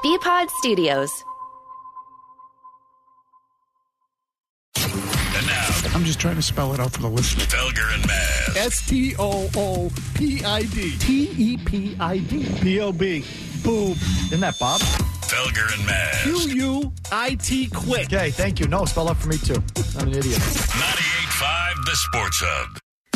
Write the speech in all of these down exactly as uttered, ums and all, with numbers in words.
B-Pod Studios. And now, I'm just trying to spell it out for the listener. Felger and Maz. S T O O P I D. T E P I D. B O B. Boom. Isn't that Bob? Felger and Maz. Q U I T quick. Okay, thank you. No, spell out for me too. I'm an idiot. ninety-eight point five The Sports Hub.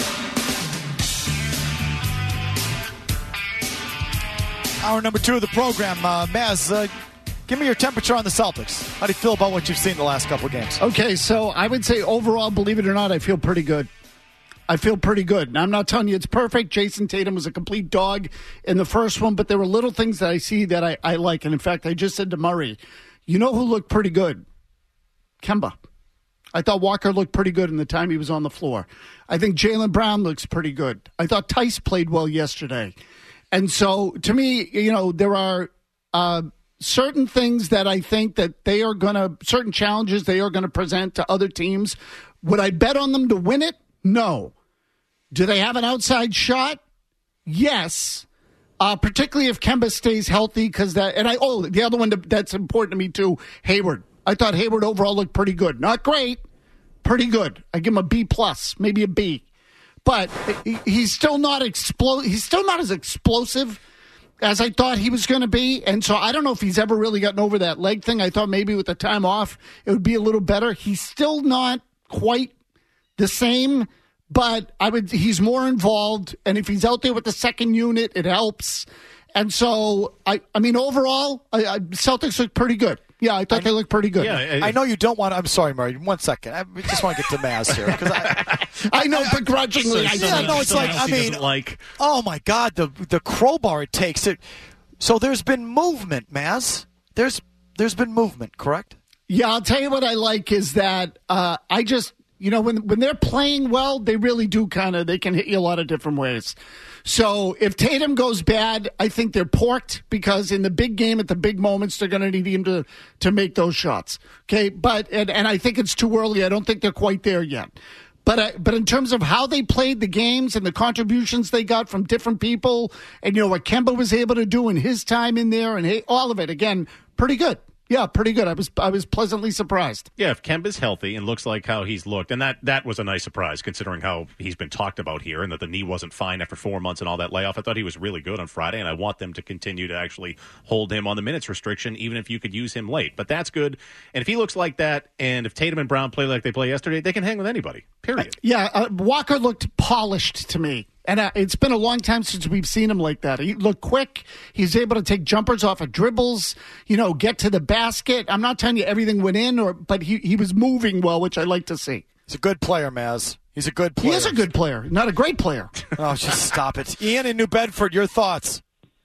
Hour number two of the program. Uh, Maz, uh, give me your temperature on the Celtics. How do you feel about what you've seen the last couple of games? Okay, so I would say overall, believe it or not, I feel pretty good. I feel pretty good. Now, I'm not telling you it's perfect. Jason Tatum was a complete dog in the first one, but there were little things that I see that I, I like. And, in fact, I just said to Murray, you know who looked pretty good? Kemba. I thought Walker looked pretty good in the time he was on the floor. I think Jaylen Brown looks pretty good. I thought Tice played well yesterday. And so, to me, you know, there are uh, certain things that I think that they are going to, certain challenges they are going to present to other teams. Would I bet on them to win it? No. Do they have an outside shot? Yes. Uh, particularly if Kemba stays healthy, because that, and I, oh, the other one that's important to me too, Hayward. I thought Hayward overall looked pretty good. Not great, pretty good. I give him a B plus, maybe a B. But he's still not explo- He's still not as explosive as I thought he was going to be. And so I don't know if he's ever really gotten over that leg thing. I thought maybe with the time off, it would be a little better. He's still not quite the same, but I would. He's more involved. And if he's out there with the second unit, it helps. And so, I, I mean, overall, I, I, Celtics look pretty good. Yeah, I thought I, they looked pretty good. Yeah, I, I know you don't want to. I'm sorry, Murray. One second. I just want to get to Maz here. Because I, I know begrudgingly. So I, yeah, no, it's like, I mean, like. oh, my God, the the crowbar it takes. It. So there's been movement, Maz. There's There's been movement, correct? Yeah, I'll tell you what I like is that uh, I just, you know, when when they're playing well, they really do kind of, they can hit you a lot of different ways. So if Tatum goes bad, I think they're porked because in the big game at the big moments, they're going to need him to, to make those shots. Okay, but and, and I think it's too early. I don't think they're quite there yet. But uh, but in terms of how they played the games and the contributions they got from different people, and you know what Kemba was able to do in his time in there, and hey, all of it again, pretty good. Yeah, pretty good. I was I was pleasantly surprised. Yeah, if Kemba's healthy and looks like how he's looked, and that, that was a nice surprise considering how he's been talked about here and that the knee wasn't fine after four months and all that layoff. I thought he was really good on Friday, and I want them to continue to actually hold him on the minutes restriction, even if you could use him late. But that's good. And if he looks like that, and if Tatum and Brown play like they play yesterday, they can hang with anybody, period. Uh, yeah, uh, Walker looked polished to me. And uh, it's been a long time since we've seen him like that. He looked quick. He's able to take jumpers off of dribbles, you know, get to the basket. I'm not telling you everything went in, or but he, he was moving well, which I like to see. He's a good player, Maz. He's a good player. He is a good player, not a great player. Oh, just stop it. Ian in New Bedford, your thoughts?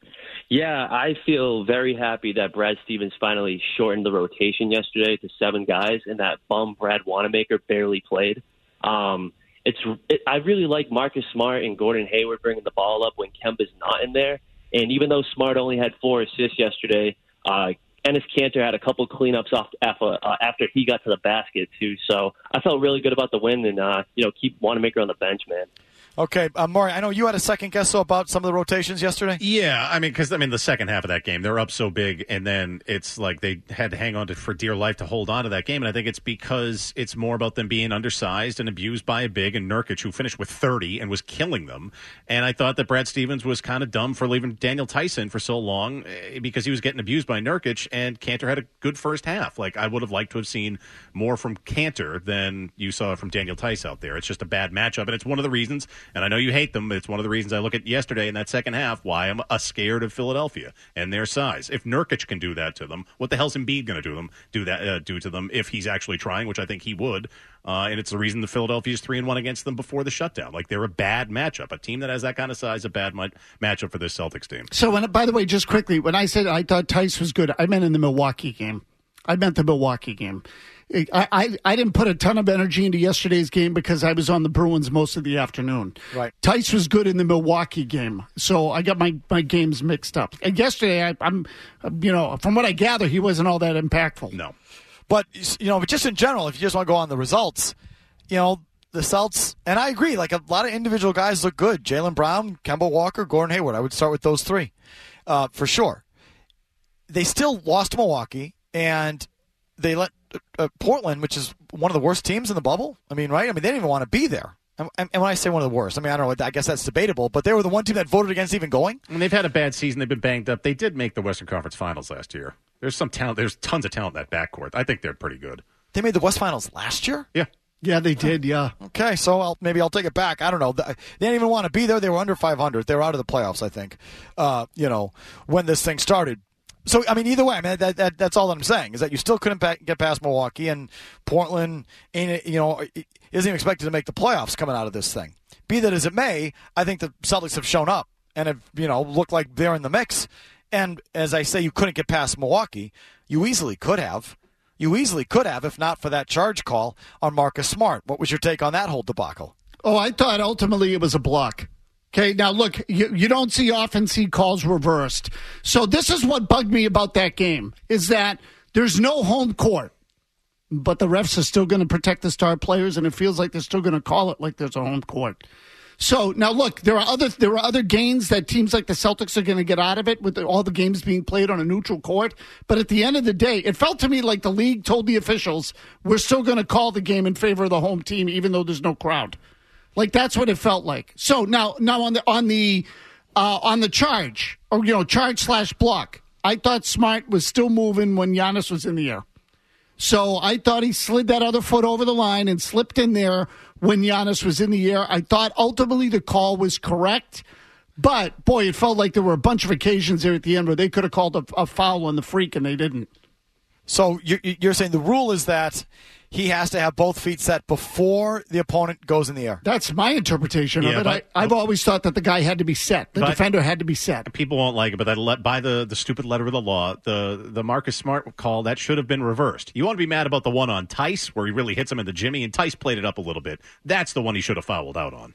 Yeah, I feel very happy that Brad Stevens finally shortened the rotation yesterday to seven guys, and that bum Brad Wanamaker barely played. Um It's. It, I really like Marcus Smart and Gordon Hayward bringing the ball up when Kemba's not in there. And even though Smart only had four assists yesterday, uh, Enes Kanter had a couple cleanups off after, uh, after he got to the basket too. So I felt really good about the win, and uh, you know, keep Wanamaker on the bench, man. Okay, uh, Maury, I know you had a second guess so about some of the rotations yesterday. Yeah, I mean, because I mean, the second half of that game, they're up so big, and then it's like they had to hang on to for dear life to hold on to that game. And I think it's because it's more about them being undersized and abused by a big and Nurkic, who finished with thirty and was killing them. And I thought that Brad Stevens was kind of dumb for leaving Daniel Tyson for so long because he was getting abused by Nurkic, and Kanter had a good first half. Like, I would have liked to have seen more from Kanter than you saw from Daniel Tice out there. It's just a bad matchup, and it's one of the reasons. And I know you hate them, but it's one of the reasons I look at yesterday in that second half why I'm a scared of Philadelphia and their size. If Nurkic can do that to them, what the hell's Embiid going to do them? Do that? Uh, do to them if he's actually trying, which I think he would. Uh, and it's the reason the Philadelphia is three and one against them before the shutdown. Like, they're a bad matchup. A team that has that kind of size, a bad ma- matchup for this Celtics team. So, when, by the way, just quickly, when I said I thought Tice was good, I meant in the Milwaukee game. I meant the Milwaukee game. I, I, I didn't put a ton of energy into yesterday's game because I was on the Bruins most of the afternoon. Right. Tice was good in the Milwaukee game, so I got my, my games mixed up. And yesterday, I, I'm, you know, from what I gather, he wasn't all that impactful. No. But, you know, just in general, if you just want to go on the results, you know, the Celts, and I agree, like a lot of individual guys look good. Jaylen Brown, Kemba Walker, Gordon Hayward. I would start with those three uh, for sure. they still lost to Milwaukee, and they let uh, Portland, which is one of the worst teams in the bubble. I mean, right? I mean, they didn't even want to be there. And, and when I say one of the worst, I mean, I don't know. I guess that's debatable, but they were the one team that voted against even going. And they've had a bad season. They've been banged up. They did make the Western Conference Finals last year. There's some talent. There's tons of talent in that backcourt. I think they're pretty good. They made the West Finals last year? Yeah. Yeah, they did, yeah. Okay, so I'll, maybe I'll take it back. I don't know. They didn't even want to be there. They were under five hundred. They were out of the playoffs, I think, uh, you know, when this thing started. So, I mean, either way, I mean, that, that that's all that I'm saying, is that you still couldn't pa- get past Milwaukee, and Portland, ain't, you know, isn't even expected to make the playoffs coming out of this thing. Be that as it may, I think the Celtics have shown up and have, you know, looked like they're in the mix. And as I say, you couldn't get past Milwaukee. You easily could have. You easily could have, if not for that charge call on Marcus Smart. What was your take on that whole debacle? Oh, I thought ultimately it was a block. Okay, now look, you, you don't see often see calls reversed. So this is what bugged me about that game, is that there's no home court, but the refs are still going to protect the star players, and it feels like they're still going to call it like there's a home court. So now look, there are other there are other gains that teams like the Celtics are going to get out of it with the, all the games being played on a neutral court. But at the end of the day, it felt to me like the league told the officials, we're still going to call the game in favor of the home team, even though there's no crowd. Like that's what it felt like. So now now on the on the uh, on the charge or you know charge slash block, I thought Smart was still moving when Giannis was in the air. So I thought he slid that other foot over the line and slipped in there when Giannis was in the air. I thought ultimately the call was correct. But, boy, it felt like there were a bunch of occasions there at the end where they could have called a, a foul on the freak, and they didn't. So you're, you're saying the rule is that he has to have both feet set before the opponent goes in the air. That's my interpretation Yeah, of it. but- I, I've always thought that the guy had to be set. The But- defender had to be set. People won't like it, but that le- by the, the stupid letter of the law, the the Marcus Smart call, that should have been reversed. You want to be mad about the one on Tice, where he really hits him in the jimmy, and Tice played it up a little bit. That's the one he should have fouled out on.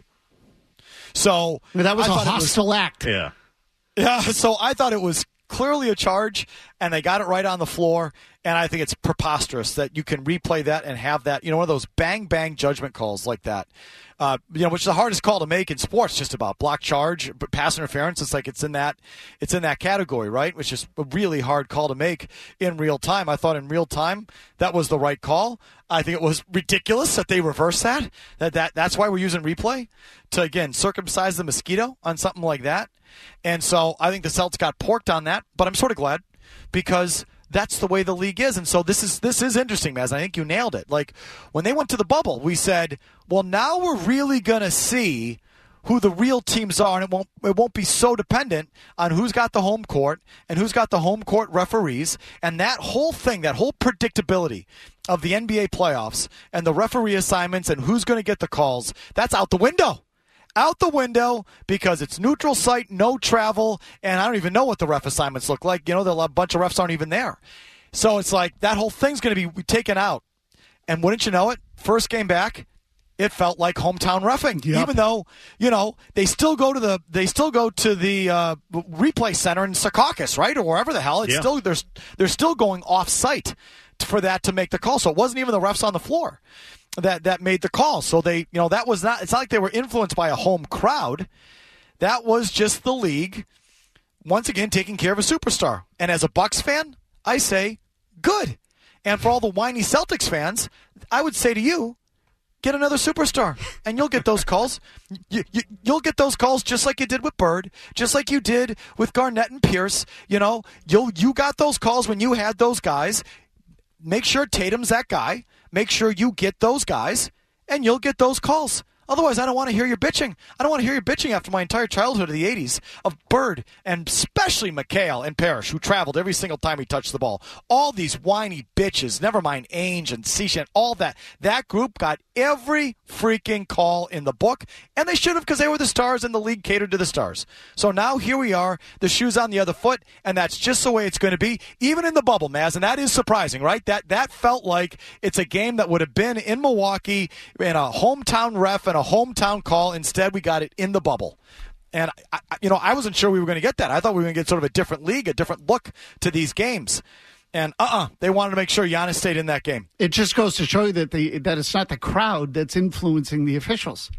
So I mean, that was I a thought it was- hostile act. Yeah. Yeah, so I thought it was clearly a charge, and they got it right on the floor, and I think it's preposterous that you can replay that and have that, you know, one of those bang-bang judgment calls like that, uh, you know, which is the hardest call to make in sports, just about block charge, but pass interference. It's like it's in that it's in that category, right, which is a really hard call to make in real time. I thought in real time that was the right call. I think it was ridiculous that they reversed that. That, that That's why we're using replay to, again, circumcise the mosquito on something like that. And so I think the Celtics got porked on that, but I'm sort of glad because that's the way the league is. And so this is this is interesting, Maz. I think you nailed it. Like when they went to the bubble, we said, well, now we're really going to see who the real teams are, and it won't it won't be so dependent on who's got the home court and who's got the home court referees. And that whole thing, that whole predictability of the N B A playoffs and the referee assignments and who's going to get the calls, that's out the window. Out the window because it's neutral site, no travel, and I don't even know what the ref assignments look like. You know, a bunch of refs aren't even there. So it's like that whole thing's going to be taken out. And wouldn't you know it, first game back, it felt like hometown reffing. Yep. Even though, you know, they still go to the they still go to the uh, replay center in Secaucus, right, or wherever the hell. It's Yeah. still they're they're still going off site for that to make the call. So it wasn't even the refs on the floor that that made the call. So they, you know, that was not, it's not like they were influenced by a home crowd. That was just the league once again taking care of a superstar. And as a Bucks fan, I say good. And for all the whiny Celtics fans, I would say to you, get another superstar, and you'll get those calls. You, you, you'll get those calls just like you did with Bird, just like you did with Garnett and Pierce. You know, you'll you got those calls when you had those guys. Make sure Tatum's that guy. Make sure you get those guys, and you'll get those calls. Otherwise, I don't want to hear your bitching. I don't want to hear your bitching after my entire childhood of the eighties of Bird and especially McHale and Parrish, who traveled every single time he touched the ball. All these whiny bitches, never mind Ainge and Sishan, all that. That group got every freaking call in the book, and they should have because they were the stars and the league catered to the stars. So now here we are, the shoe's on the other foot, and that's just the way it's going to be, even in the bubble, Maz, and that is surprising, right? That that felt like it's a game that would have been in Milwaukee in a hometown ref and a hometown call. Instead, we got it in the bubble. And, I, you know, I wasn't sure we were going to get that. I thought we were going to get sort of a different league, a different look to these games. And, uh-uh, they wanted to make sure Giannis stayed in that game. It just goes to show you that the that it's not the crowd that's influencing the officials,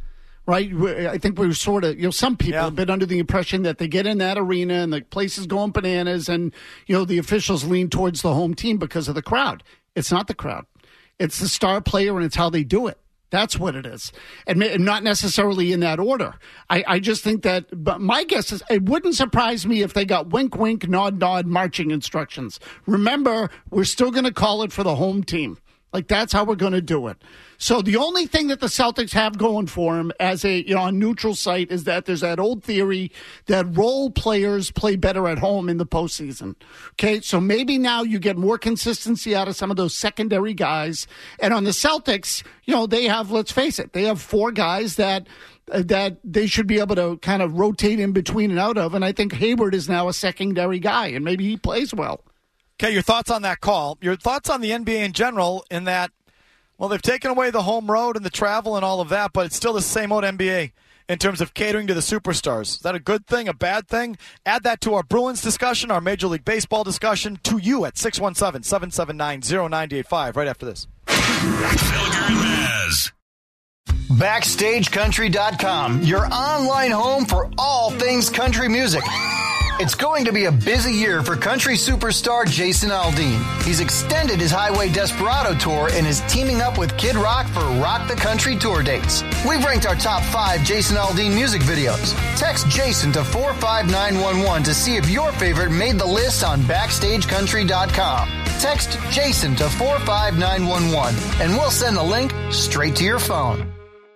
right? I think we're sort of, you know, some people Yeah. have been under the impression that they get in that arena and the place is going bananas and, you know, the officials lean towards the home team because of the crowd. It's not the crowd. It's the star player and it's how they do it. That's what it is. And not necessarily in that order. I, I just think that, but my guess is it wouldn't surprise me if they got wink, wink, nod, nod marching instructions. Remember, we're still going to call it for the home team. Like, that's how we're going to do it. So the only thing that the Celtics have going for them as a, you know, a neutral site is that there's that old theory that role players play better at home in the postseason. Okay, so maybe now you get more consistency out of some of those secondary guys. And on the Celtics, you know, they have, let's face it, they have four guys that uh, that they should be able to kind of rotate in between and out of. And I think Hayward is now a secondary guy, and maybe he plays well. Okay, your thoughts on that call. Your thoughts on the N B A in general in that, well, they've taken away the home road and the travel and all of that, but it's still the same old N B A in terms of catering to the superstars. Is that a good thing, a bad thing? Add that to our Bruins discussion, our Major League Baseball discussion, to you at six one seven, seven seven nine, zero nine eight five right after this. Felger and Maz. Backstage Country dot com, your online home for all things country music. It's going to be a busy year for country superstar Jason Aldean. He's extended his Highway Desperado tour and is teaming up with Kid Rock for Rock the Country tour dates. We've ranked our top five Jason Aldean music videos. Text Jason to four five nine one one to see if your favorite made the list on Backstage Country dot com. Text Jason to four five nine one one and we'll send the link straight to your phone.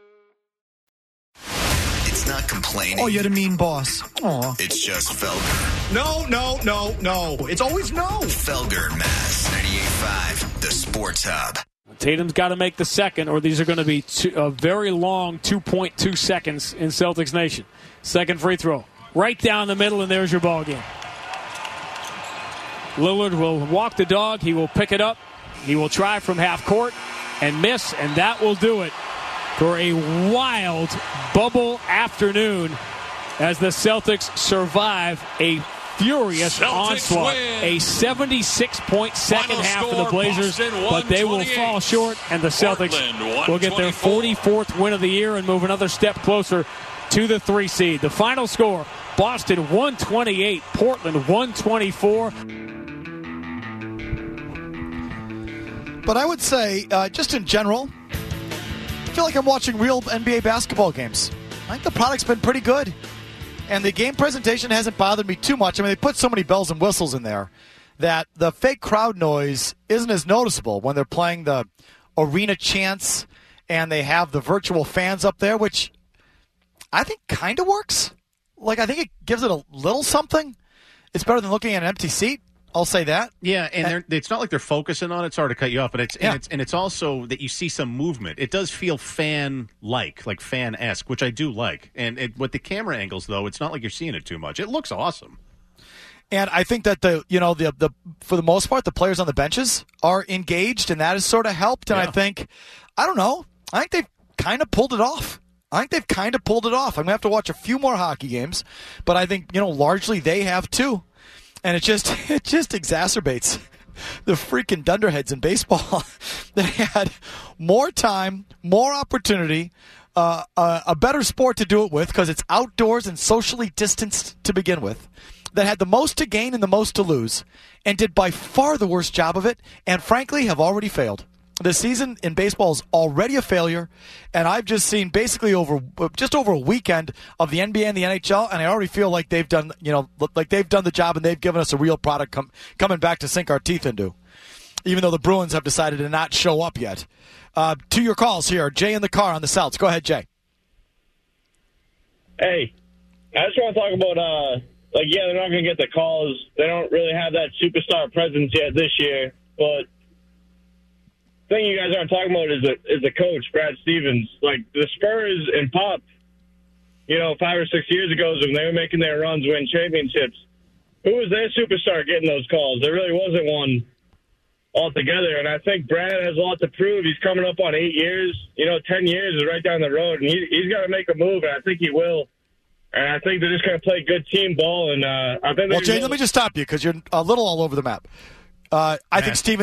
It's not complaining. Oh, you're the mean boss. Aw. It's just Felger. No, no, no, no. It's always no. Felger and Maz, ninety-eight point five, the Sports Hub. Tatum's got to make the second, or these are going to be two, a very long two point two seconds in Celtics Nation. Second free throw. Right down the middle, and there's your ball game. Lillard will walk the dog. He will pick it up. He will try from half court and miss, and that will do it for a wild bubble afternoon as the Celtics survive a furious Celtics onslaught. win. A seventy-six point second Final half for score, the Blazers, Boston but they will fall short, and the Celtics Portland, will get their forty-fourth win of the year and move another step closer to the three seed. The final score, Boston one twenty-eight, Portland one twenty-four. But I would say, uh, just in general, I feel like I'm watching real N B A basketball games. I think the product's been pretty good. And the game presentation hasn't bothered me too much. I mean, they put so many bells and whistles in there that the fake crowd noise isn't as noticeable when they're playing the arena chants and they have the virtual fans up there, which I think kind of works. Like, I think it gives it a little something. It's better than looking at an empty seat. I'll say that. Yeah, and they're, it's not like they're focusing on it. Sorry to cut you off, but it's, Yeah. and it's and it's also that you see some movement. It does feel fan-like, like fan-esque, which I do like. And it, with the camera angles, though, it's not like you're seeing it too much. It looks awesome. And I think that the you know the the for the most part the players on the benches are engaged, and that has sort of helped. And Yeah. I think I don't know. I think they've kind of pulled it off. I think they've kind of pulled it off. I'm gonna have to watch a few more hockey games, but I think you know largely they have too. And it just it just exacerbates the freaking dunderheads in baseball. They had more time, more opportunity, uh, a, a better sport to do it with because it's outdoors and socially distanced to begin with, that had the most to gain and the most to lose, and did by far the worst job of it, and frankly have already failed. The season in baseball is already a failure, and I've just seen basically over just over a weekend of the N B A and the N H L, and I already feel like they've done, you know, like they've done the job and they've given us a real product com- coming back to sink our teeth into. Even though the Bruins have decided to not show up yet. Uh, to your calls here, Jay in the car on the Celts. Go ahead, Jay. Hey, I just want to talk about, uh, like, yeah, they're not going to get the calls. They don't really have that superstar presence yet this year, but the thing you guys aren't talking about is the, is the coach, Brad Stevens. Like, the Spurs and Pop, you know, five or six years ago when they were making their runs, win championships, who was their superstar getting those calls? There really wasn't one altogether, and I think Brad has a lot to prove. He's coming up on eight years. You know, ten years is right down the road, and he, he's got to make a move, and I think he will. And I think they're just going to play good team ball. And uh, I think Well, Jay, let me just stop you because you're a little all over the map. Uh, I think Stevens.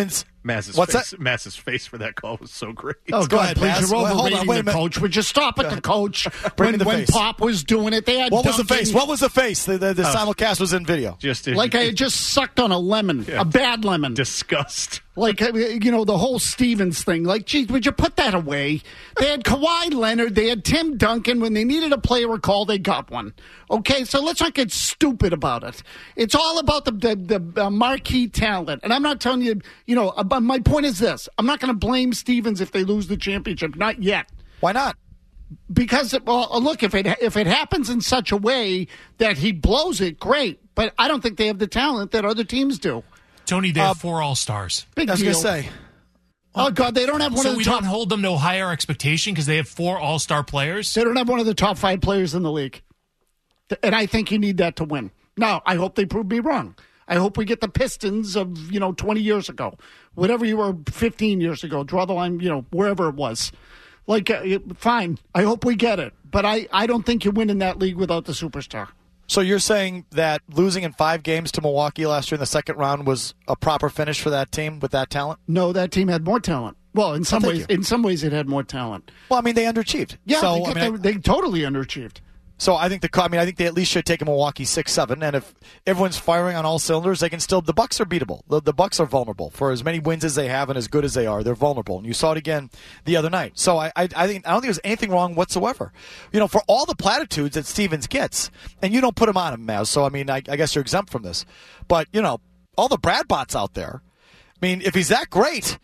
Maz's What's face, that? Maz's face for that call was so great. Oh, Go God, ahead, please. Maz. You're Wait, hold on, overrating wait a the minute. coach. Would you stop at the coach? Bring when the when face. Pop was doing it, they had What was the Duncan- face? What was the face? The, the, the Oh. simulcast was in video. Just Like I had just sucked on a lemon, Yeah. a bad lemon. disgust. Like, uh, you know, the whole Stevens thing. Like, geez, would you put that away? They had Kawhi Leonard. They had Tim Duncan. When they needed a player recall, they got one. Okay, so let's not get stupid about it. It's all about the the, the uh, marquee talent. And I'm not telling you, you know, uh, but my point is this. I'm not going to blame Stevens if they lose the championship. Not yet. Why not? Because, well, look, if it if it happens in such a way that he blows it, great. But I don't think they have the talent that other teams do. Tony, they Uh, have four All-Stars. Big I was deal. going to say. Oh, God, they don't have one So of the we top... don't hold them to a higher expectation because they have four All-Star players? They don't have one of the top five players in the league. And I think you need that to win. Now, I hope they prove me wrong. I hope we get the Pistons of, you know, twenty years ago. Whatever you were fifteen years ago. Draw the line, you know, wherever it was. Like, uh, fine. I hope we get it. But I, I don't think you win in that league without the superstar. So you're saying that losing in five games to Milwaukee last year in the second round was a proper finish for that team with that talent? No, that team had more talent. Well, in some thank ways, you. in some ways, it had more talent. Well, I mean, they underachieved. Yeah, so, they, got I mean, the- they totally underachieved. So I think the I mean I think they at least should take a Milwaukee six seven, and if everyone's firing on all cylinders, they can still. The Bucks are beatable. The, the Bucks are vulnerable for as many wins as they have and as good as they are. They're vulnerable, and you saw it again the other night. So I I, I think I don't think there's anything wrong whatsoever. You know, for all the platitudes that Stevens gets, and you don't put him on him, Maz. So I mean, I, I guess you're exempt from this. But you know, all the Brad bots out there. I mean, if he's that great,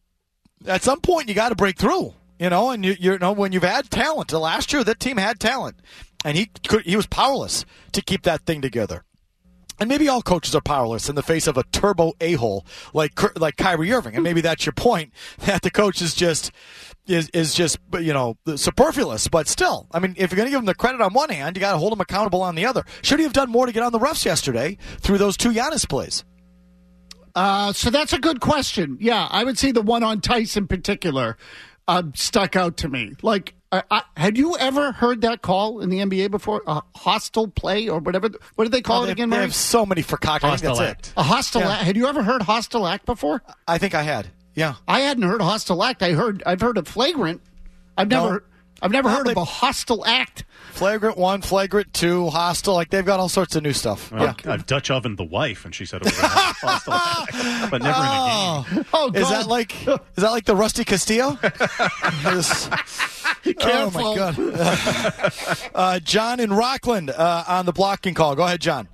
at some point you got to break through. You know, and you, you know when you've had talent. Last year, that team had talent. And he could, he was powerless to keep that thing together. And maybe all coaches are powerless in the face of a turbo a-hole like like Kyrie Irving. And maybe that's your point, that the coach is just is is just you know superfluous. But still, I mean, if you're going to give him the credit on one hand, you got to hold him accountable on the other. Should he have done more to get on the refs yesterday through those two Giannis plays? Uh, so that's a good question. Yeah, I would say the one on Tice in particular uh, stuck out to me. Like, uh, I, had you ever heard that call in the N B A before? A hostile play or whatever? What did they call Oh, it they, again, They Murray? have so many for cock. I think Hostile that's act. it. A hostile Yeah. act. Had you ever heard hostile act before? I think I had. Yeah. I hadn't heard hostile act. I heard. I've heard of flagrant. I've No. never. I've never No, heard of they- a hostile act. Flagrant one, flagrant two, hostile. Like they've got all sorts of new stuff. Well, yeah. I've Dutch ovened the wife, and she said it was a hostile act, but never in a game. Oh, Is God. that like is that like the Rusty Castillo? Just- oh my Careful. God! uh, John in Rockland uh, on the blocking call. Go ahead, John.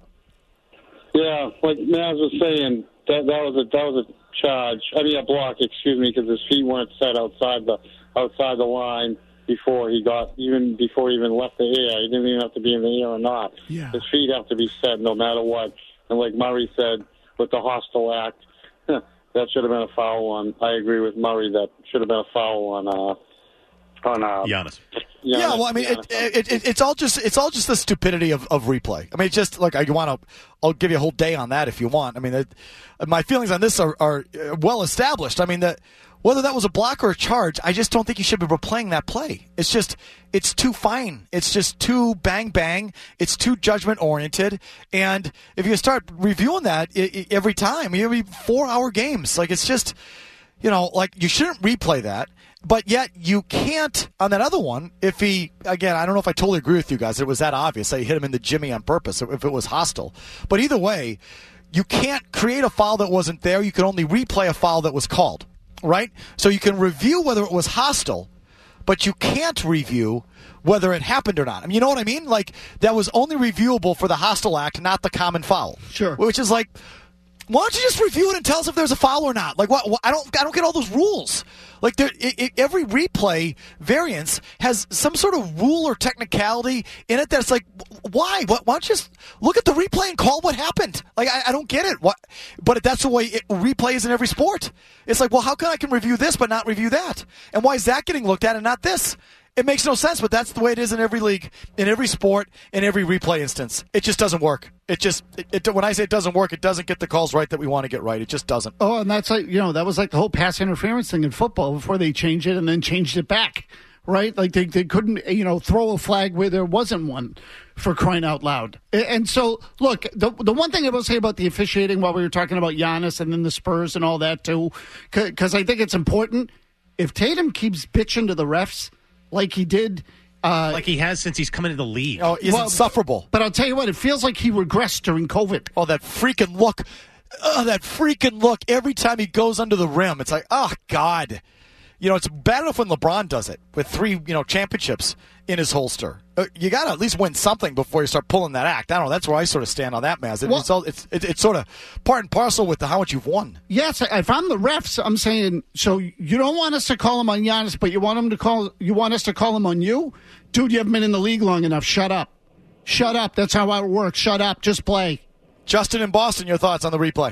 Yeah, like Maz was saying, that that was a that was a charge. I mean, a block. Excuse me, because his feet weren't set outside the outside the line before he got even before he even left the air. He didn't even have to be in the air or not. Yeah. His feet have to be set no matter what. And like Murray said, with the hostile act, that should have been a foul on. I agree with Murray. That should have been a foul on. Uh, on uh, Giannis. Yeah, well, I mean, it, it, it, it's all just it's all just the stupidity of, of replay. I mean, it's just like I want to. I'll give you a whole day on that if you want. I mean, it, my feelings on this are, are well established. I mean, that whether that was a block or a charge, I just don't think you should be replaying that play. It's just it's too fine. It's just too bang bang. It's too judgment oriented. And if you start reviewing that it, it, every time, you have four hour games. Like it's just, you know, like you shouldn't replay that. But yet you can't on that other one. If he again, I don't know if I totally agree with you guys. It was that obvious. I hit him in the jimmy on purpose. If it was hostile, but either way, you can't create a foul that wasn't there. You can only replay a foul that was called. Right? So you can review whether it was hostile, but you can't review whether it happened or not. I mean, you know what I mean? Like that was only reviewable for the hostile act, not the common foul. Sure. Which is like, why don't you just review it and tell us if there's a foul or not? Like, what? what I don't. I don't get all those rules. Like, there, it, it, every replay variance has some sort of rule or technicality in it that's like, why? Why, why don't you just look at the replay and call what happened? Like, I, I don't get it. What? But that's the way it replays in every sport. It's like, well, how come I can review this but not review that? And why is that getting looked at and not this? It makes no sense, but that's the way it is in every league, in every sport, in every replay instance. It just doesn't work. It just, it, it, when I say it doesn't work, it doesn't get the calls right that we want to get right. It just doesn't. Oh, and that's like, you know, that was like the whole pass interference thing in football before they changed it and then changed it back. right? Like they, they couldn't, you know, throw a flag where there wasn't one, for crying out loud. And so, look, the the one thing I will say about the officiating while we were talking about Giannis and then the Spurs and all that too, because I think it's important, if Tatum keeps bitching to the refs like he did. Uh, like he has since he's come into the league. Oh, he's well, insufferable. But I'll tell you what, it feels like he regressed during COVID. Oh, that freaking look. Oh, that freaking look. Every time he goes under the rim, it's like, oh, God. You know, it's bad enough when LeBron does it with three, you know, championships in his holster. You got to at least win something before you start pulling that act. I don't know. That's where I sort of stand on that, Maz. It, well, it's, all, it's, it, it's sort of part and parcel with the, how much you've won. Yes, if I'm the refs, I'm saying, so you don't want us to call him on Giannis, but you want him to call. You want us to call him on you? Dude, you haven't been in the league long enough. Shut up. Shut up. That's how it works. Shut up. Just play. Justin in Boston, your thoughts on the replay?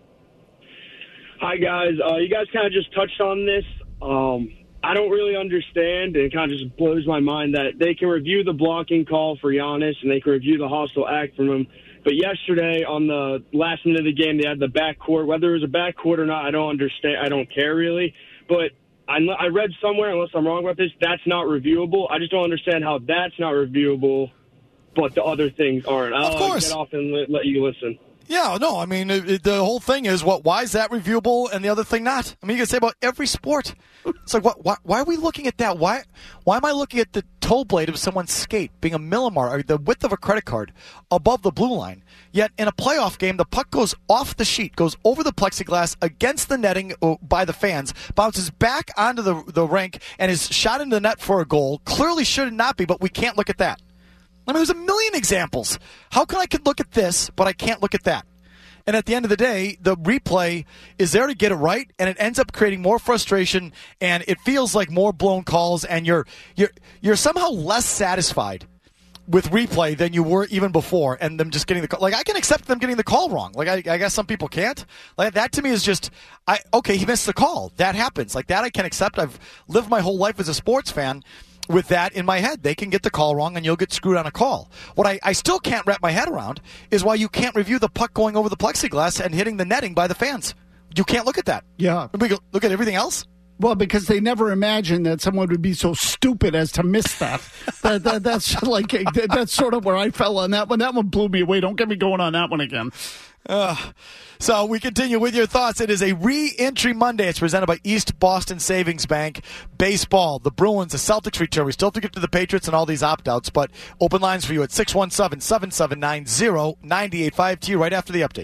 Hi, guys. Uh, you guys kind of just touched on this. Um, I don't really understand, and it kind of just blows my mind that they can review the blocking call for Giannis and they can review the hostile act from him. But yesterday, on the last minute of the game, they had the backcourt. Whether it was a backcourt or not, I don't understand. I don't care, really. But I, I read somewhere, unless I'm wrong about this, that's not reviewable. I just don't understand how that's not reviewable, but the other things aren't. I'll of course. get off and let, let you listen. Yeah, no, I mean, it, it, the whole thing is, what? Why is that reviewable and the other thing not? I mean, you can say about every sport. It's like, what? Why, why are we looking at that? Why Why am I looking at the toe blade of someone's skate being a millimeter, or the width of a credit card, above the blue line? Yet in a playoff game, the puck goes off the sheet, goes over the plexiglass, against the netting by the fans, bounces back onto the, the rink, and is shot into the net for a goal. Clearly should not be, but we can't look at that. I mean, there's a million examples. How can I could look at this, but I can't look at that? And at the end of the day, the replay is there to get it right, and it ends up creating more frustration, and it feels like more blown calls, and you're you're you're somehow less satisfied with replay than you were even before, and them just getting the call. Like, I can accept them getting the call wrong. Like, I, I guess some people can't. Like, that to me is just, I okay, he missed the call. That happens. Like, that I can accept. I've lived my whole life as a sports fan with that in my head. They can get the call wrong, and you'll get screwed on a call. What I, I still can't wrap my head around is why you can't review the puck going over the plexiglass and hitting the netting by the fans. You can't look at that. Yeah. We go, look at everything else? Well, because they never imagined that someone would be so stupid as to miss that. that, that that's like that, that's sort of where I fell on that one. That one blew me away. Don't get me going on that one again. Uh, so we continue with your thoughts. It is a re-entry Monday. It's presented by East Boston Savings Bank. Baseball, the Bruins, the Celtics return. We still have to get to the Patriots and all these opt-outs, but open lines for you at six one seven, seven seven nine, zero nine eight five to you right after the update.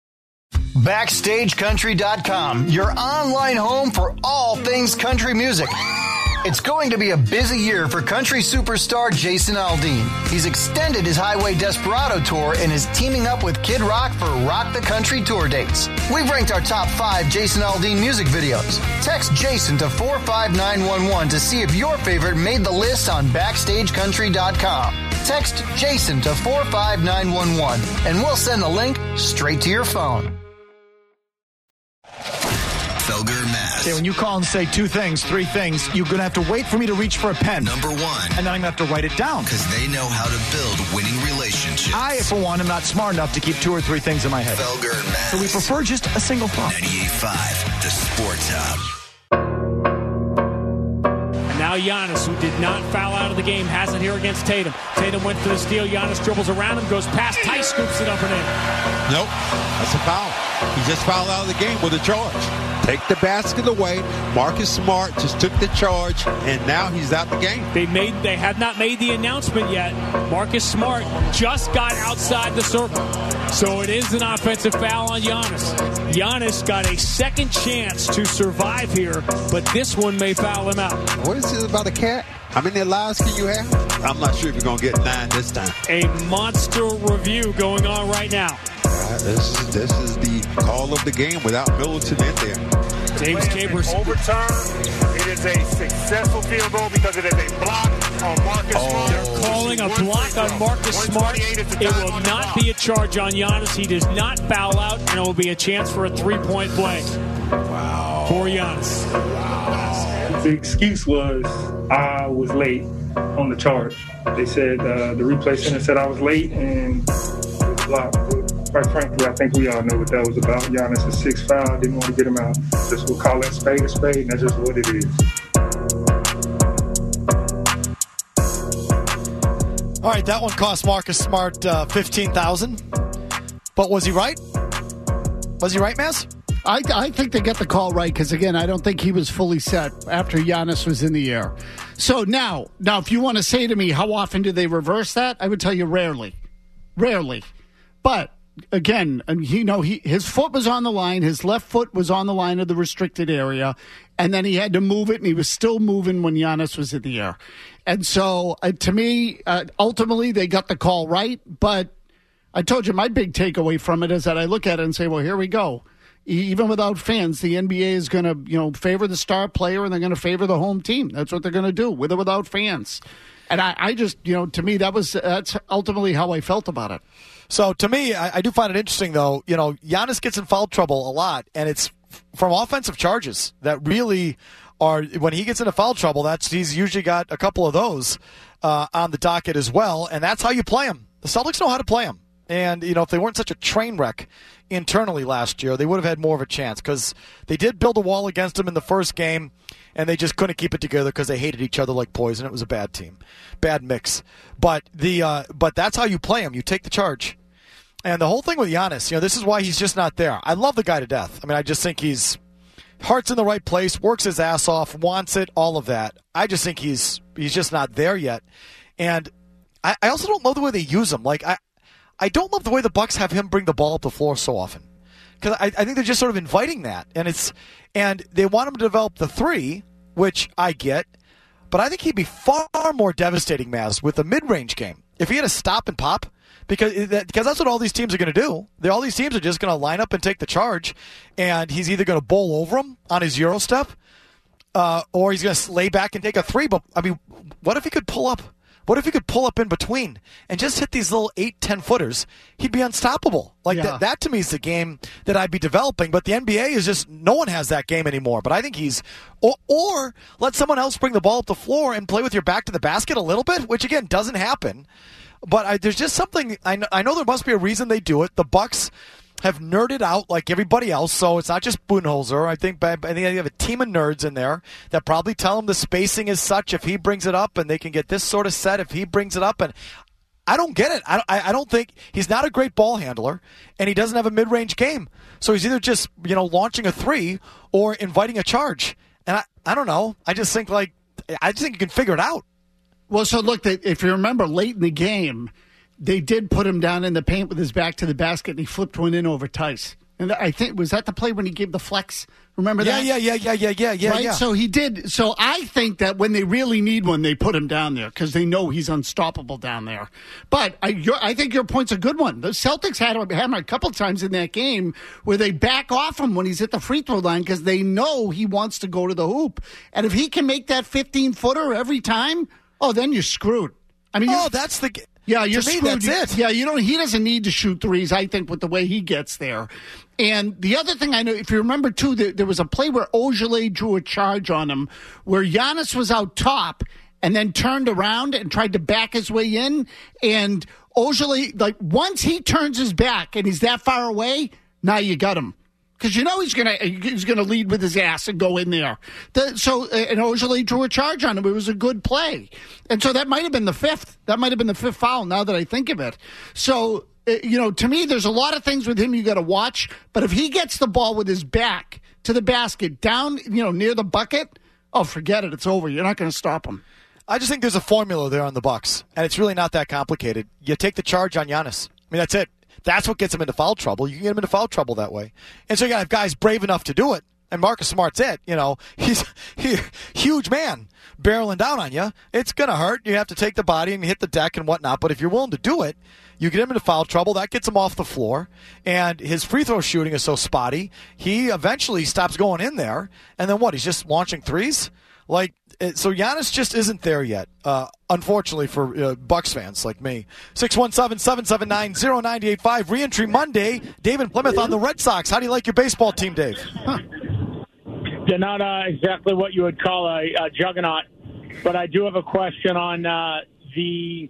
Backstage Country dot com, your online home for all things country music. It's going to be a busy year for country superstar Jason Aldean. He's extended his Highway Desperado tour and is teaming up with Kid Rock for Rock the Country tour dates. We've ranked our top five Jason Aldean music videos. Text Jason to four five nine one one to see if your favorite made the list on Backstage Country dot com. Text Jason to four five nine one one and we'll send the link straight to your phone. Felger Maz. Okay, when you call and say two things, three things, you're going to have to wait for me to reach for a pen. Number one. And then I'm going to have to write it down. Because they know how to build winning relationships. I, for one, am not smart enough to keep two or three things in my head. Felger and Maz. So we prefer just a single thought. ninety-eight point five, the Sports Hub. Now Giannis, who did not foul out of the game, has it here against Tatum. Tatum went for the steal. Giannis dribbles around him, goes past Tice, scoops it up and in. Nope, that's a foul. He just fouled out of the game with a charge. Take the basket away. Marcus Smart just took the charge, and now he's out the game. They made. They have not made the announcement yet. Marcus Smart just got outside the circle. So it is an offensive foul on Giannis. Giannis got a second chance to survive here, but this one may foul him out. What is it about a cat? How many lives can you have? I'm not sure if you're going to get nine this time. A monster review going on right now. Uh, this, is, this is the call of the game without Middleton in there. James Capers. Overturned. It is a successful field goal because it is a block on Marcus oh. Smart. They're calling a block on Marcus Smart. It will not be a charge on Giannis. He does not foul out, and it will be a chance for a three-point play. Wow. For Giannis. Wow. The excuse was I was late on the charge. They said uh, the replay center said I was late and it was blocked. Quite frankly, I think we all know what that was about. Giannis' sixth foul, didn't want to get him out. Just we'll call that spade a spade, and that's just what it is. All right, that one cost Marcus Smart uh, fifteen thousand dollars. But was he right? Was he right, Maz? I, I think they get the call right because, again, I don't think he was fully set after Giannis was in the air. So now, now, if you want to say to me, how often do they reverse that? I would tell you rarely. Rarely. But, again, you know, he, his foot was on the line. His left foot was on the line of the restricted area. And then he had to move it, and he was still moving when Giannis was in the air. And so, uh, to me, uh, ultimately, they got the call right. But I told you my big takeaway from it is that I look at it and say, well, here we go. Even without fans, the N B A is going to, you know, favor the star player, and they're going to favor the home team. That's what they're going to do, with or without fans. And I, I just, you know, to me, that was that's ultimately how I felt about it. So to me, I, I do find it interesting, though. You know, Giannis gets in foul trouble a lot, and it's from offensive charges that really are when he gets into foul trouble. That's he's usually got a couple of those uh, on the docket as well, and that's how you play him. The Celtics know how to play him. And, you know, if they weren't such a train wreck internally last year, they would have had more of a chance because they did build a wall against him in the first game, and they just couldn't keep it together because they hated each other like poison. It was a bad team, bad mix. But the uh, but that's how you play him. You take the charge. And the whole thing with Giannis, you know, this is why he's just not there. I love the guy to death. I mean, I just think he's heart's in the right place, works his ass off, wants it, all of that. I just think he's he's just not there yet. And I, I also don't love the way they use him. Like, I. I don't love the way the Bucks have him bring the ball up the floor so often, because I, I think they're just sort of inviting that, and it's and they want him to develop the three, which I get, but I think he'd be far more devastating, Maz, with the mid-range game if he had to stop and pop, because that, because that's what all these teams are going to do. They, all these teams are just going to line up and take the charge, and he's either going to bowl over them on his Euro step, uh, or he's going to lay back and take a three. But I mean, what if he could pull up? What if he could pull up in between and just hit these little eight, ten footers? He'd be unstoppable. Like yeah. that, that to me is the game that I'd be developing. But the N B A is just, no one has that game anymore. But I think he's, or, or let someone else bring the ball up the floor and play with your back to the basket a little bit, which again doesn't happen. But I, there's just something, I know, I know there must be a reason they do it. The Bucks have nerded out like everybody else, so it's not just Budenholzer. I think I think they have a team of nerds in there that probably tell him the spacing is such if he brings it up, and they can get this sort of set if he brings it up. And I don't get it. I, I, I don't think he's not a great ball handler, and he doesn't have a mid-range game. So he's either just, you know, launching a three or inviting a charge. And I, I don't know. I just think like I just think you can figure it out. Well, so look, if you remember late in the game, they did put him down in the paint with his back to the basket, and he flipped one in over Tice. And I think, was that the play when he gave the flex? Remember yeah, that? Yeah, yeah, yeah, yeah, yeah, yeah, right? yeah. So he did. So I think that when they really need one, they put him down there because they know he's unstoppable down there. But I, your, I think your point's a good one. The Celtics had him, had him a couple times in that game where they back off him when he's at the free throw line because they know he wants to go to the hoop. And if he can make that fifteen-footer every time, oh, then you're screwed. I mean, oh, that's the... Yeah, you're to me, screwed. that's it. Yeah, you don't. He doesn't need to shoot threes, I think, with the way he gets there. And the other thing I know, if you remember, too, there, there was a play where Ogilvy drew a charge on him where Giannis was out top and then turned around and tried to back his way in. And Ogilvy, like, once he turns his back and he's that far away, now you got him. Because you know he's gonna he's gonna lead with his ass and go in there. The, so and Ogilvy drew a charge on him. It was a good play, and so that might have been the fifth. That might have been the fifth foul. Now that I think of it, so you know, to me, there's a lot of things with him you got to watch. But if he gets the ball with his back to the basket, down, you know, near the bucket, oh, forget it. It's over. You're not going to stop him. I just think there's a formula there on the Bucks, and it's really not that complicated. You take the charge on Giannis. I mean, that's it. That's what gets him into foul trouble. You can get him into foul trouble that way. And so you got to have guys brave enough to do it. And Marcus Smart's it. You know, he's he, huge man barreling down on you. It's going to hurt. You have to take the body and hit the deck and whatnot. But if you're willing to do it, you get him into foul trouble. That gets him off the floor. And his free throw shooting is so spotty, he eventually stops going in there. And then what? He's just launching threes? Like, so Giannis just isn't there yet, uh, unfortunately for uh, Bucks fans like me. six one seven, seven seven nine, zero nine eight five. Reentry Monday. Dave in Plymouth on the Red Sox. How do you like your baseball team, Dave? Huh. They're not uh, exactly what you would call a, a juggernaut, but I do have a question on uh, the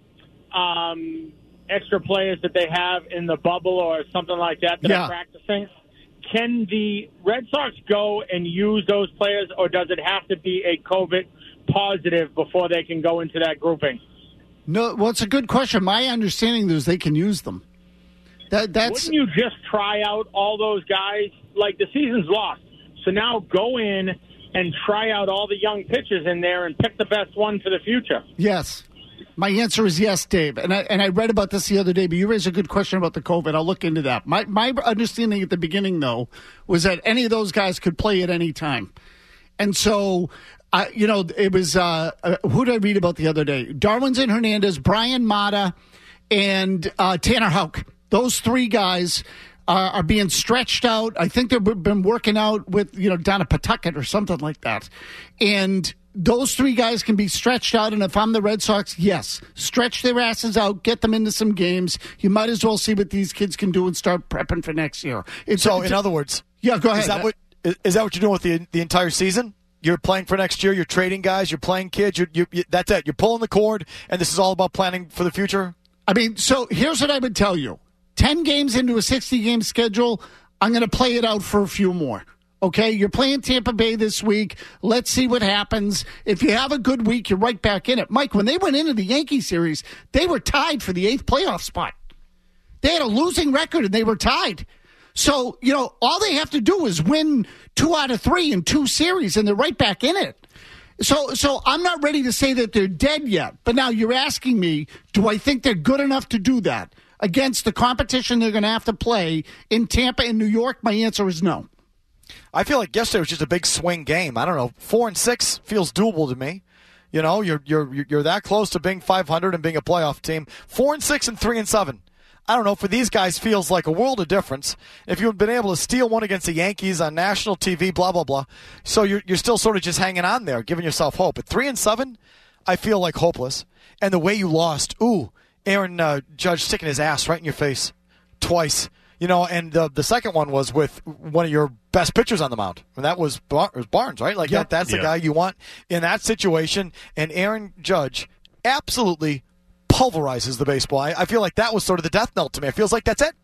um, extra players that they have in the bubble or something like that that yeah. are practicing. Can the Red Sox go and use those players, or does it have to be a COVID positive before they can go into that grouping? No, well, it's a good question. My understanding is they can use them. That, that's Wouldn't you just try out all those guys? Like, the season's lost. So now go in and try out all the young pitchers in there and pick the best one for the future. Yes. My answer is yes, Dave. And I, and I read about this the other day, but you raised a good question about the COVID. I'll look into that. My, my understanding at the beginning, though, was that any of those guys could play at any time. And so... Uh, you know, it was, uh, uh, who did I read about the other day? Darwinzon Hernandez, Brian Mata, and uh, Tanner Houck. Those three guys uh, are being stretched out. I think they've been working out with, you know, down at Pawtucket or something like that. And those three guys can be stretched out. And if I'm the Red Sox, yes, stretch their asses out, get them into some games. You might as well see what these kids can do and start prepping for next year. It's, so, it's, in other words, yeah, go ahead. Is that what, is that what you're doing with the the entire season? You're playing for next year. You're trading guys. You're playing kids. You're, you're, you, that's it. You're pulling the cord, and this is all about planning for the future? I mean, so here's what I would tell you. ten games into a sixty-game schedule, I'm going to play it out for a few more. Okay? You're playing Tampa Bay this week. Let's see what happens. If you have a good week, you're right back in it. Mike, when they went into the Yankee series, they were tied for the eighth playoff spot. They had a losing record, and they were tied. So, you know, all they have to do is win two out of three in two series, and they're right back in it. So so I'm not ready to say that they're dead yet. But now you're asking me, do I think they're good enough to do that against the competition they're going to have to play in Tampa and New York? My answer is no. I feel like yesterday was just a big swing game. I don't know. Four and six feels doable to me. You know, you're you're you're that close to being five hundred and being a playoff team. Four and six and three and seven. I don't know, for these guys feels like a world of difference. If you've been able to steal one against the Yankees on national T V, blah, blah, blah. So you're you're still sort of just hanging on there, giving yourself hope. At three and seven, I feel like hopeless. And the way you lost, ooh, Aaron uh, Judge sticking his ass right in your face twice. You know, and uh, the second one was with one of your best pitchers on the mound. And that was, Bar- was Barnes, right? Like yep. that, that's the yep. guy you want in that situation. And Aaron Judge absolutely pulverizes the baseball. I, I feel like that was sort of the death knell to me. It feels like that's it.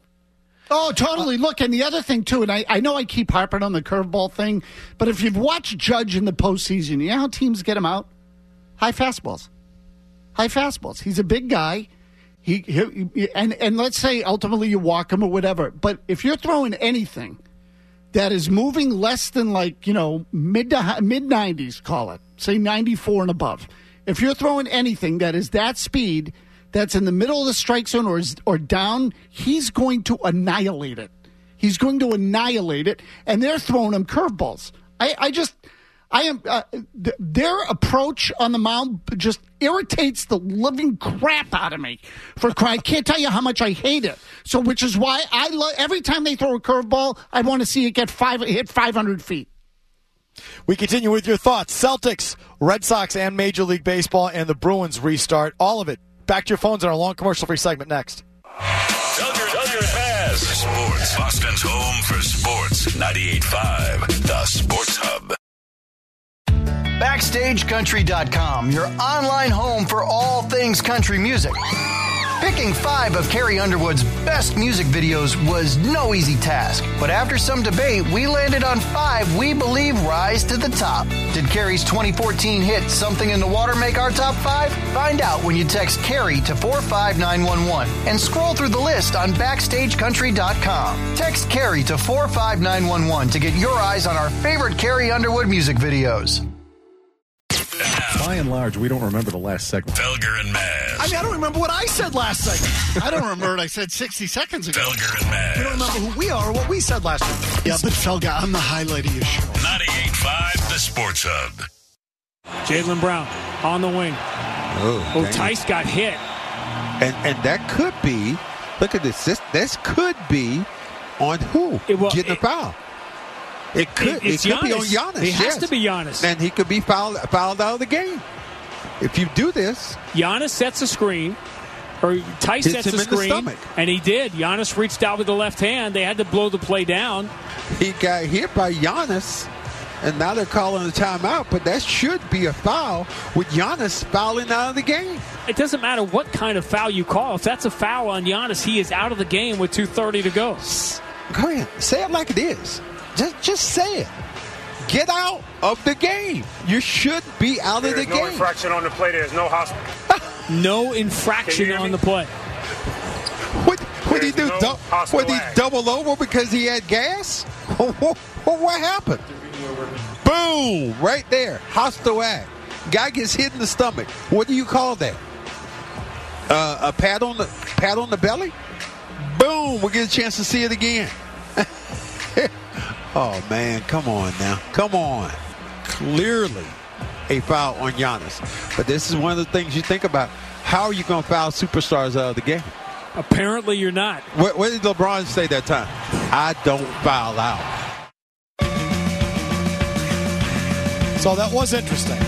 Oh, totally. Look, and the other thing, too, and I, I know I keep harping on the curveball thing, but if you've watched Judge in the postseason, you know how teams get him out? High fastballs. High fastballs. He's a big guy. He, he and, and let's say ultimately you walk him or whatever, but if you're throwing anything that is moving less than like, you know, mid to mid nineties, call it, say ninety-four and above, if you're throwing anything that is that speed, that's in the middle of the strike zone or is, or down, he's going to annihilate it. He's going to annihilate it, and they're throwing him curveballs. I, I just, I am, uh, th- their approach on the mound just irritates the living crap out of me. For crying, I can't tell you how much I hate it. So, which is why I love every time they throw a curveball, I want to see it get five, hit five hundred feet. We continue with your thoughts. Celtics, Red Sox, and Major League Baseball, and the Bruins restart. All of it. Back to your phones in our long commercial-free segment next. Felger, Felger and Paz. Sports. Boston's home for sports. ninety-eight point five, The Sports Hub. Backstage Country dot com, your online home for all things country music. Picking five of Carrie Underwood's best music videos was no easy task, but after some debate, we landed on five we believe rise to the top. Did Carrie's twenty fourteen hit Something in the Water make our top five? Find out when you text Carrie to four five nine one one and scroll through the list on Backstage Country dot com. Text Carrie to four five nine one one to get your eyes on our favorite Carrie Underwood music videos. By and large, we don't remember the last segment. Felger and Maz. I mean, I don't remember what I said last segment. I don't remember what I said sixty seconds ago. Felger and Maz. We don't remember who we are or what we said last week. Yeah, but Felger, I'm the highlight of your show. ninety-eight point five, The Sports Hub. Jaylen Brown on the wing. Oh, oh Tice got hit. And and that could be, look at this, this, this could be on who? It, well, Getting it, a foul. It could, it, it could be on Giannis. It has yes. to be Giannis. And he could be fouled, fouled out of the game. If you do this. Giannis sets a screen, or Tice sets a screen, and he did. Giannis reached out with the left hand. They had to blow the play down. He got hit by Giannis, and now they're calling a timeout, but that should be a foul with Giannis fouling out of the game. It doesn't matter what kind of foul you call. If that's a foul on Giannis, he is out of the game with two thirty to go. Go ahead. Say it like it is. Just, just say it. Get out of the game. You should be out There's of the no game. infraction on the play. There's no hospital. No infraction on the play. What what he do? no Du- what he double over because he had gas? what, what happened? Boom! Right there, hostile act. Guy gets hit in the stomach. What do you call that? Uh, a pat on the pat on the belly? Boom! We'll get a chance to see it again. Oh man, come on now, come on! Clearly, a foul on Giannis. But this is one of the things you think about. How are you going to foul superstars out of the game? Apparently, you're not. What, what did LeBron say that time? I don't foul out. So that was interesting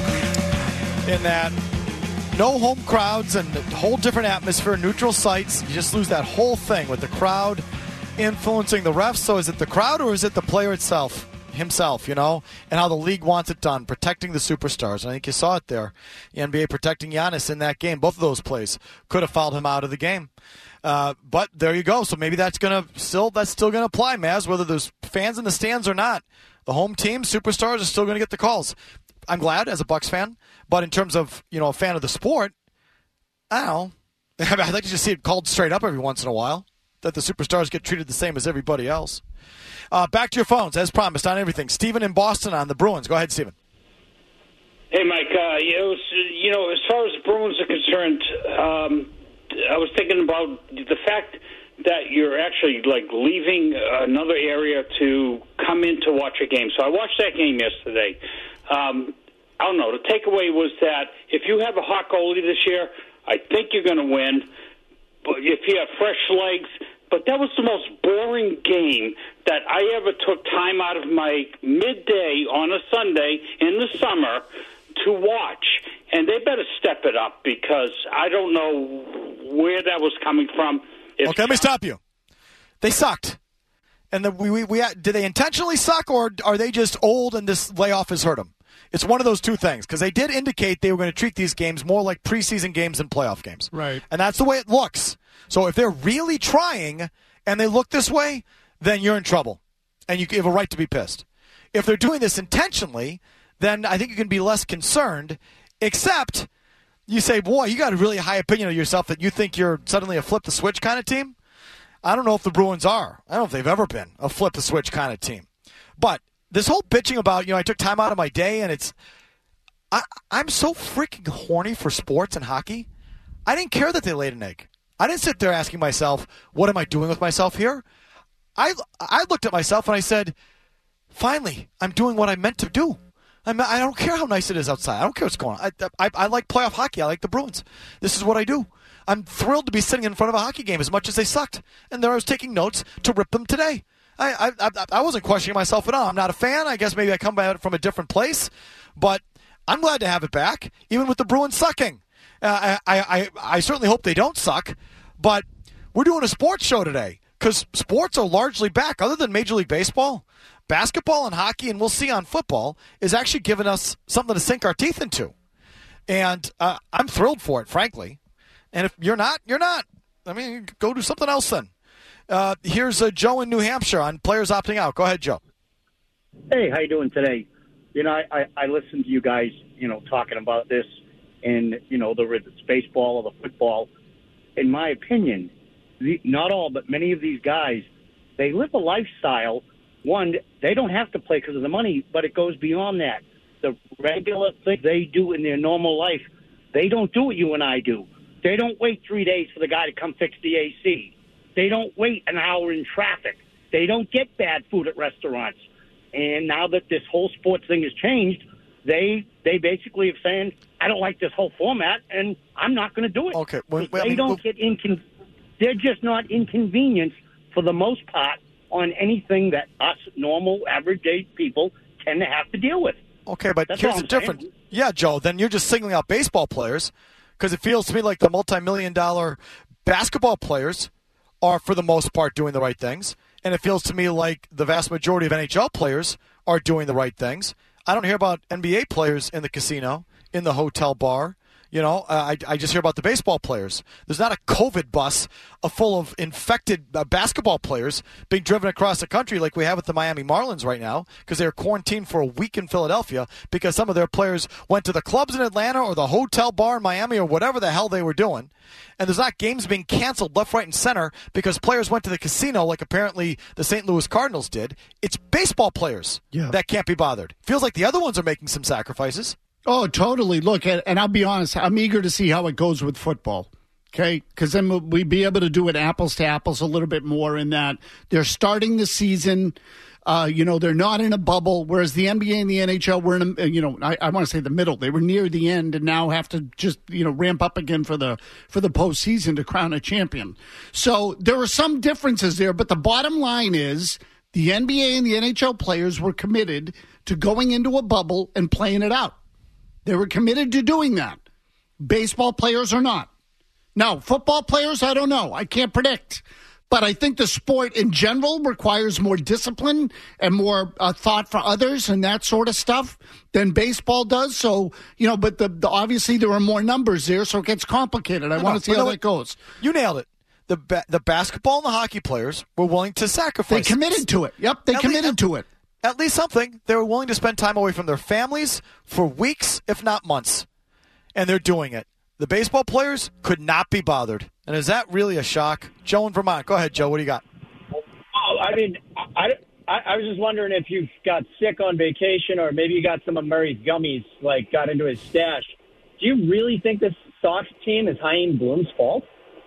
in that no home crowds and a whole different atmosphere, neutral sites. You just lose that whole thing with the crowd influencing the refs. So is it the crowd or is it the player itself, himself, you know, and how the league wants it done, protecting the superstars? And I think you saw it there. The N B A protecting Giannis in that game. Both of those plays could have fouled him out of the game. Uh, but there you go. So maybe that's going to still that's still going to apply, Maz, whether there's fans in the stands or not. The home team, superstars, are still going to get the calls. I'm glad as a Bucks fan, but in terms of, you know, a fan of the sport, I don't know. I'd like to just see it called straight up every once in a while, that the superstars get treated the same as everybody else. Uh, back to your phones, as promised, on everything. Stephen in Boston on the Bruins. Go ahead, Stephen. Hey, Mike. Uh, you, know, you know, as far as the Bruins are concerned, um, I was thinking about the fact that you're actually, like, leaving another area to come in to watch a game. So I watched that game yesterday. Um, I don't know. The takeaway was that if you have a hot goalie this year, I think you're going to win. But if you have fresh legs, but that was the most boring game that I ever took time out of my midday on a Sunday in the summer to watch. And they better step it up because I don't know where that was coming from. If okay, let me stop you. They sucked. And the, we, we, we did they intentionally suck, or are they just old and this layoff has hurt them? It's one of those two things, because they did indicate they were going to treat these games more like preseason games than playoff games. Right. And that's the way it looks. So if they're really trying and they look this way, then you're in trouble. And you have a right to be pissed. If they're doing this intentionally, then I think you can be less concerned, except you say, boy, you got a really high opinion of yourself that you think you're suddenly a flip-the-switch kind of team. I don't know if the Bruins are. I don't know if they've ever been a flip-the-switch kind of team. But this whole bitching about, you know, I took time out of my day, and it's I, I'm so freaking horny for sports and hockey. I didn't care that they laid an egg. I didn't sit there asking myself, what am I doing with myself here? I, I looked at myself and I said, finally, I'm doing what I meant to do. I'm, I don't care how nice it is outside. I don't care what's going on. I, I, I like playoff hockey. I like the Bruins. This is what I do. I'm thrilled to be sitting in front of a hockey game as much as they sucked. And there I was taking notes to rip them today. I, I, I wasn't questioning myself at all. I'm not a fan. I guess maybe I come at it from a different place. But I'm glad to have it back, even with the Bruins sucking. Uh, I, I, I certainly hope they don't suck. But we're doing a sports show today because sports are largely back. Other than Major League Baseball, basketball and hockey, and we'll see on football, is actually giving us something to sink our teeth into. And uh, I'm thrilled for it, frankly. And if you're not, you're not. I mean, go do something else then. Uh, here's uh, Joe in New Hampshire on players opting out. Go ahead, Joe. Hey, how you doing today? You know, I, I, I listened to you guys, you know, talking about this and, you know, the whether it's baseball or the football. In my opinion, the, not all, but many of these guys, they live a lifestyle. One, they don't have to play because of the money, but it goes beyond that. The regular thing they do in their normal life, they don't do what you and I do. They don't wait three days for the guy to come fix the A C. They don't wait an hour in traffic. They don't get bad food at restaurants. And now that this whole sports thing has changed, they they basically are saying, I don't like this whole format, and I'm not going to do it. Okay. Well, they I mean, don't well, get incon- They're just not inconvenienced for the most part on anything that us normal, average-day people tend to have to deal with. Okay, but That's here's all the I'm difference. saying. Yeah, Joe, then you're just singling out baseball players because it feels to me like the multi-million dollar basketball players are, for the most part, doing the right things. And it feels to me like the vast majority of N H L players are doing the right things. I don't hear about N B A players in the casino, in the hotel bar, You know, uh, I, I just hear about the baseball players. There's not a COVID bus uh, full of infected uh, basketball players being driven across the country like we have with the Miami Marlins right now because they're quarantined for a week in Philadelphia because some of their players went to the clubs in Atlanta or the hotel bar in Miami or whatever the hell they were doing. And there's not games being canceled left, right, and center because players went to the casino like apparently the Saint Louis Cardinals did. It's baseball players yeah. that can't be bothered. Feels like the other ones are making some sacrifices. Oh, totally. Look, and I'll be honest, I'm eager to see how it goes with football, okay? Because then we'll be able to do it apples to apples a little bit more in that they're starting the season. Uh, you know, they're not in a bubble, whereas the N B A and the N H L were in, a, you know, I, I want to say the middle. They were near the end and now have to just, you know, ramp up again for the for the postseason to crown a champion. So there are some differences there, but the bottom line is the N B A and the N H L players were committed to going into a bubble and playing it out. They were committed to doing that. Baseball players are not. Now, football players, I don't know. I can't predict. But I think the sport in general requires more discipline and more uh, thought for others and that sort of stuff than baseball does. So, you know, but the, the obviously there are more numbers there, so it gets complicated. I no, want no, to see no, how no, that goes. You nailed it. The ba- the basketball and the hockey players were willing to sacrifice. They committed to it. Yep, they at committed least, to it. At least something. They were willing to spend time away from their families for weeks, if not months. And they're doing it. The baseball players could not be bothered. And is that really a shock? Joe in Vermont. Go ahead, Joe. What do you got? Oh, I mean, I, I, I was just wondering if you got sick on vacation or maybe you got some of Murray's gummies, like got into his stash. Do you really think this Sox team is Chaim Bloom's fault?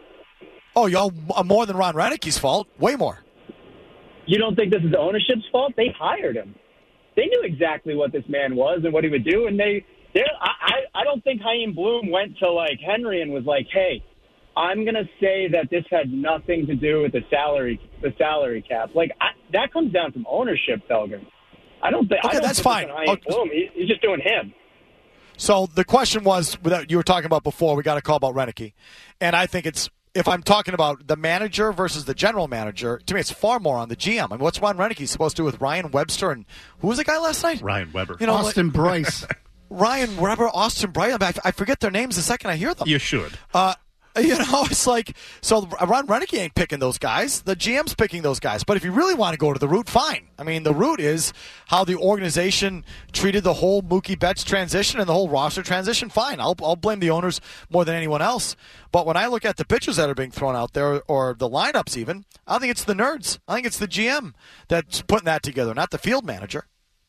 Oh, y'all more than Ron Renicke's fault. Way more. You don't think this is the ownership's fault? They hired him. They knew exactly what this man was and what he would do, and they, they I, I don't think Chaim Bloom went to like Henry and was like, "Hey, I'm gonna say that this had nothing to do with the salary, the salary cap." Like I, that comes down from ownership, Felger. I don't think. Okay, I don't that's think fine. Chaim Okay. Bloom. He, he's just doing him. So the question was that you were talking about before. We got a call about Renicky, and I think it's. If I'm talking about the manager versus the general manager, to me it's far more on the G M. I mean, what's Ron Renicke supposed to do with Ryan Webster and who was the guy last night? Ryan Weber. You know, Austin like, Bryce. Ryan Weber, Austin Bryce. I, mean, I forget their names the second I hear them. You should. Uh, you know, it's like, so Ron Renicke ain't picking those guys. The G M's picking those guys. But if you really want to go to the root, fine. I mean, the root is how the organization treated the whole Mookie Betts transition and the whole roster transition. Fine. I'll, I'll blame the owners more than anyone else. But when I look at the pitchers that are being thrown out there, or the lineups even, I think it's the nerds. I think it's the G M that's putting that together, not the field manager.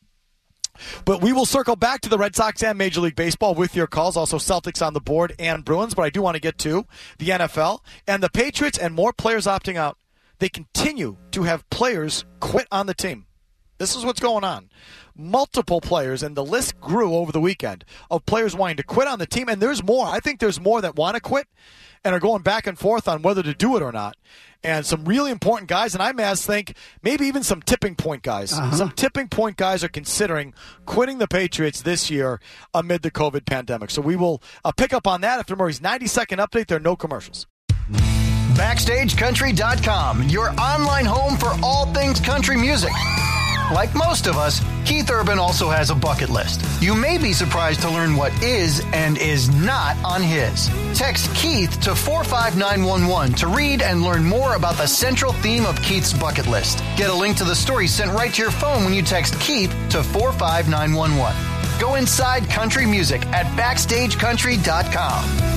But we will circle back to the Red Sox and Major League Baseball with your calls. Also Celtics on the board and Bruins. But I do want to get to the N F L and the Patriots and more players opting out. They continue to have players quit on the team. This is what's going on. Multiple players, and the list grew over the weekend, of players wanting to quit on the team. And there's more. I think there's more that want to quit and are going back and forth on whether to do it or not. And some really important guys, and I Maz think maybe even some tipping point guys. Uh-huh. Some tipping point guys are considering quitting the Patriots this year amid the COVID pandemic. So we will uh, pick up on that after Murray's ninety-second update. There are no commercials. Backstage Country dot com, your online home for all things country music. Like most of us, Keith Urban also has a bucket list. You may be surprised to learn what is and is not on his. Text Keith to four five nine one one to read and learn more about the central theme of Keith's bucket list. Get a link to the story sent right to your phone when you text Keith to four five nine one one. Go inside country music at Backstage Country dot com.